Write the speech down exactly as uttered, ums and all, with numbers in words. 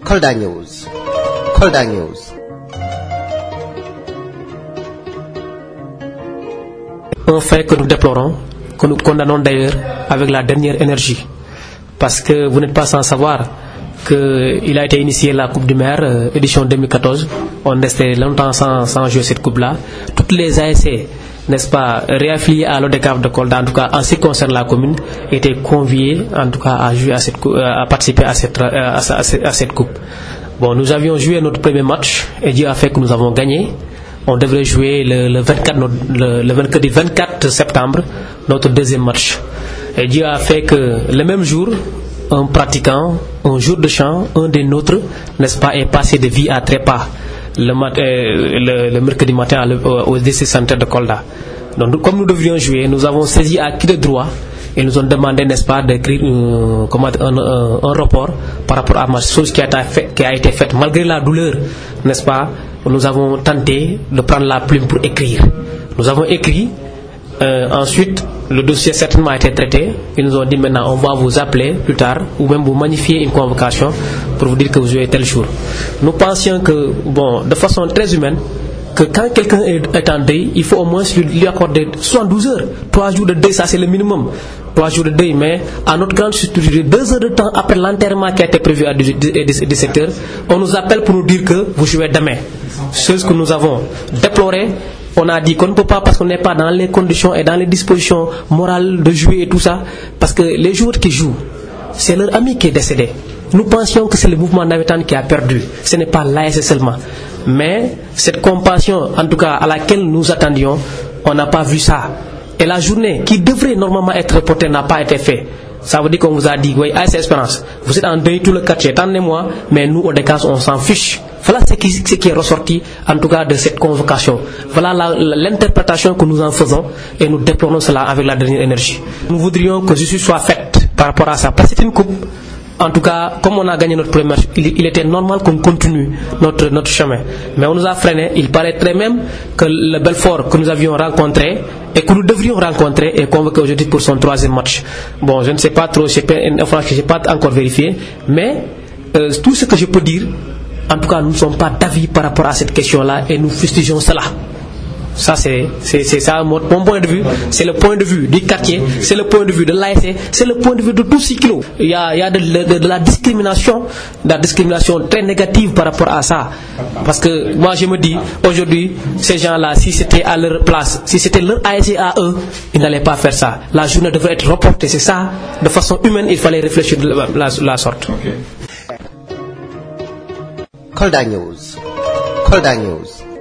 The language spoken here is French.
Kolda News. Kolda News. Un fait que nous déplorons, que nous condamnons d'ailleurs avec la dernière énergie. Parce que vous n'êtes pas sans savoir qu'il a été initié la Coupe du Maire, euh, édition deux mille quatorze. On restait longtemps sans, sans jouer cette coupe-là. Toutes les A S C, n'est-ce pas, réaffiliées à l'O D C A V de Kolda, en tout cas en ce qui concerne la commune, étaient conviées en tout cas à, jouer à, cette, à participer à cette, à, à, à cette coupe. Bon, nous avions joué notre premier match et Dieu a fait que nous avons gagné. On devrait jouer le, le, vingt-quatre, le, le vingt-quatre septembre, notre deuxième match. Et Dieu a fait que le même jour, un pratiquant, un jour de chant, un des nôtres, n'est-ce pas, est passé de vie à trépas le, mat- euh, le, le mercredi matin à le, au D C Center de Kolda. Donc, comme nous devions jouer, nous avons saisi à qui de droit et nous ont demandé, n'est-ce pas, d'écrire euh, comment, un, un, un rapport par rapport à ma chose qui a, été fait, qui a été faite malgré la douleur, n'est-ce pas. Nous avons tenté de prendre la plume pour écrire. Nous avons écrit. Euh, ensuite, le dossier certainement a été traité. Ils nous ont dit maintenant on va vous appeler plus tard ou même vous magnifier une convocation pour vous dire que vous jouez tel jour. Nous pensions que, bon, de façon très humaine, que quand quelqu'un est en deuil, il faut au moins lui accorder soixante-douze heures. Trois jours de deuil, ça c'est le minimum. Trois jours de deuil, mais à notre grande surprise, deux heures de temps après l'enterrement qui a été prévu à dix-sept heures, on nous appelle pour nous dire que vous jouez demain. Chose que nous avons déplorée. On a dit qu'on ne peut pas parce qu'on n'est pas dans les conditions et dans les dispositions morales de jouer et tout ça. Parce que les joueurs qui jouent, c'est leur ami qui est décédé. Nous pensions que c'est le mouvement navétane qui a perdu. Ce n'est pas l'A S C seulement. Mais cette compassion, en tout cas à laquelle nous attendions, on n'a pas vu ça. Et la journée qui devrait normalement être reportée n'a pas été faite. Ça veut dire qu'on vous a dit, oui, A S C Espérance, vous êtes en deuil tout le quartier, attendez-moi, mais nous, au D C A S, on s'en fiche. Voilà ce qui, ce qui est ressorti, en tout cas, de cette convocation. Voilà la, l'interprétation que nous en faisons et nous déplorons cela avec la dernière énergie. Nous voudrions que justice soit faite par rapport à ça. Parce que c'est une coupe. En tout cas, comme on a gagné notre premier match, il, il était normal qu'on continue notre, notre chemin. Mais on nous a freiné. Il paraîtrait même que le Belfort que nous avions rencontré et que nous devrions rencontrer est convoqué aujourd'hui pour son troisième match. Bon, je ne sais pas trop, c'est une information que je n'ai pas encore vérifiée, mais euh, tout ce que je peux dire, en tout cas, nous ne sommes pas d'avis par rapport à cette question-là et nous fustigeons cela. Ça, c'est, c'est, c'est ça, mon, mon point de vue. C'est le point de vue du quartier, c'est le point de vue de l'A S C, c'est le point de vue de tous ces kilos. Il y a, il y a de, de, de la discrimination, de la discrimination très négative par rapport à ça. Parce que moi, je me dis, aujourd'hui, ces gens-là, si c'était à leur place, si c'était leur A S C à eux, ils n'allaient pas faire ça. La journée devrait être reportée, c'est ça. De façon humaine, il fallait réfléchir de la, la, la sorte. Kolda News. Kolda News.